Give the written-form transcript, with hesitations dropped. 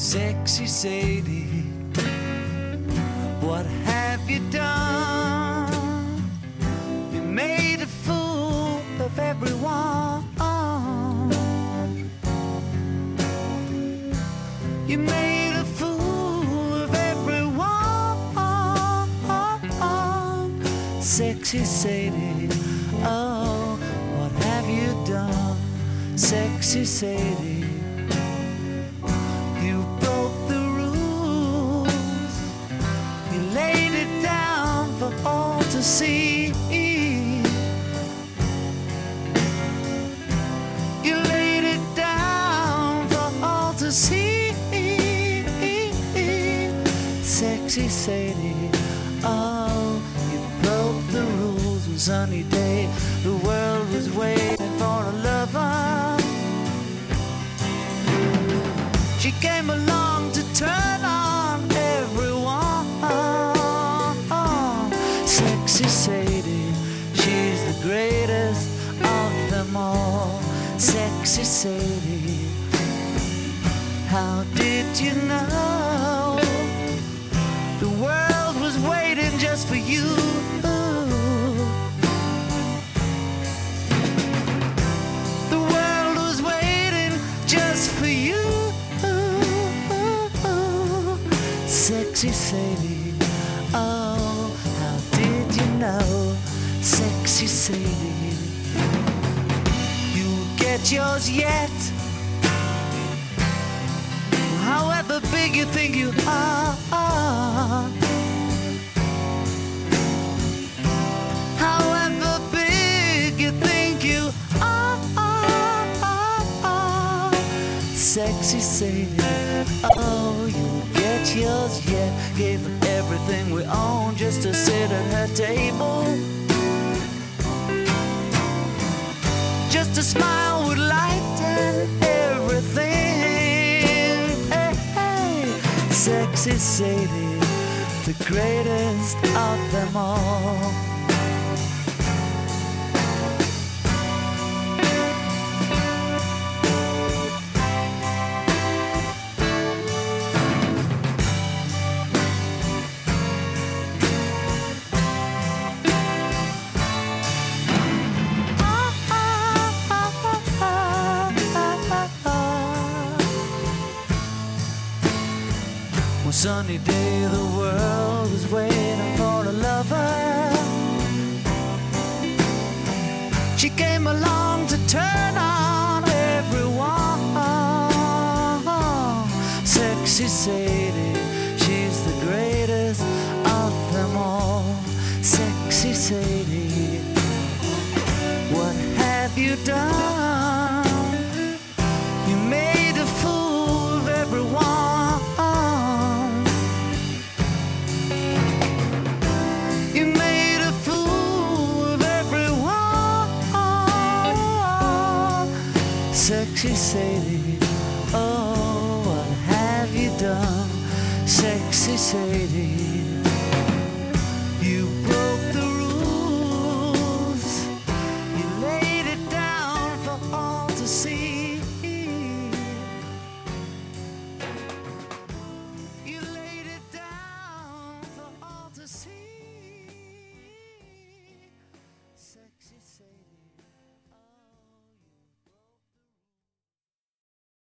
Sexy Sadie, what have you done? You made a fool of everyone. You made a fool of everyone. Sexy Sadie, oh, what have you done? Sexy Sadie, you broke the rules. You laid it down for all to see. You laid it down for all to see. Sexy Sadie, oh, you broke the rules. One sunny day, the world was waiting for a lover. She came along to turn on everyone. Sexy Sadie, she's the greatest of them all. Sexy Sadie, how did you know the world was waiting just for you? The world was waiting just for you. Sexy Sadie, oh, how did you know? Sexy Sadie, you'll get yours yet. However big you think you are, however big you think you are. Sexy Sadie, oh, you'll get yours yet. Gave her everything we own just to sit at her table, just a smile would lighten everything. Hey, hey. Sexy Sadie, the greatest of them all. One sunny day, the world was waiting for a lover. She came along to turn on everyone. Sexy Sadie, she's the greatest of them all. Sexy Sadie, what have you done? You made a fool of everyone. Sexy Sadie, oh, what have you done? Sexy Sadie.